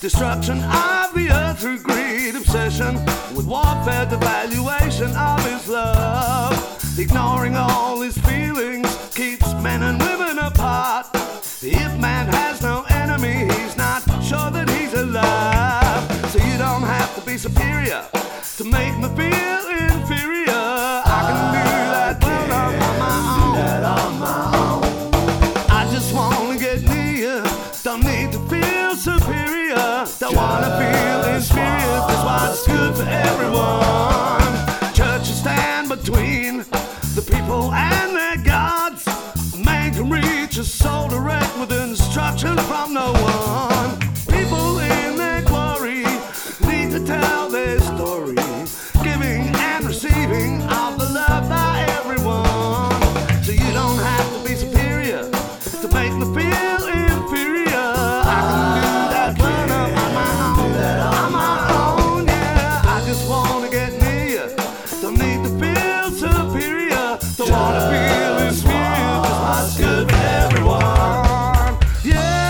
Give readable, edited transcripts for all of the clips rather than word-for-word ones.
Destruction of the earth through greed, obsession with warfare, devaluation of his love. Ignoring all his feelings keeps men and women apart. If man has no enemy, he's not sure that he's alive. So you don't have to be superior to make me feel inferior. I can do that on my own. I just wanna get near, don't need to feel superior. Don't wanna feel inferior, that's what's good for everyone. Churches stand between the people and their gods. A man can reach a soul direct with instruction from no one. People in their glory need to tell their story, giving and receiving of the love by everyone. So you don't have to be superior to make me feel inferior. I can do that when I'm on my own, yeah. I just wanna get near, don't need to feel superior. Don't wanna feel inferior, just what's good for everyone, yeah.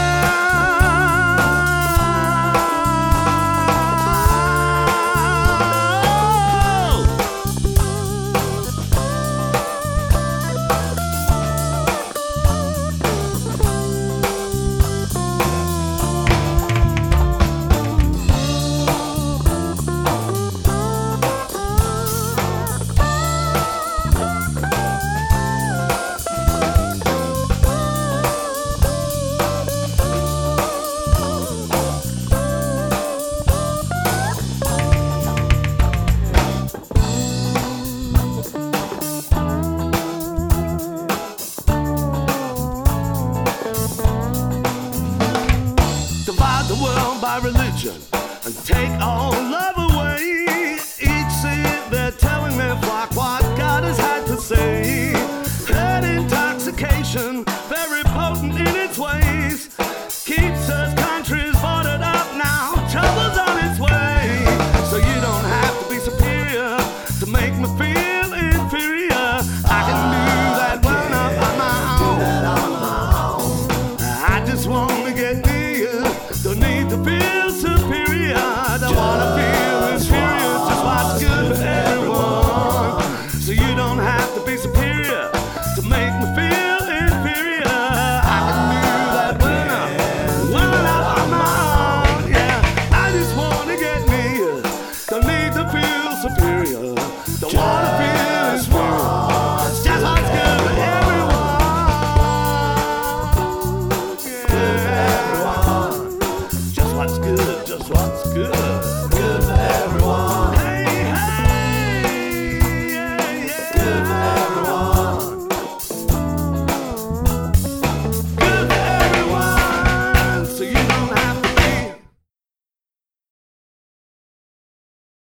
The world by religion and take all love away. Each seed they're telling their flock what God has had to say. Herd intoxication, very potent in its ways, keeps us countries boarded up now. Trouble's on its way. So you don't have to be superior to make me feel inferior. I can do that when I'm on my own. I just wanna get near, don't need to feel superior. Don't wanna feel inferior, just what's good for everyone. So you don't have to be superior to make me feel inferior. I can do that when I'm on my own, yeah. I just wanna get near, don't need to feel superior. Don't wanna feel inferior, just what's good for everyone, yeah. Just what's good, just what's good.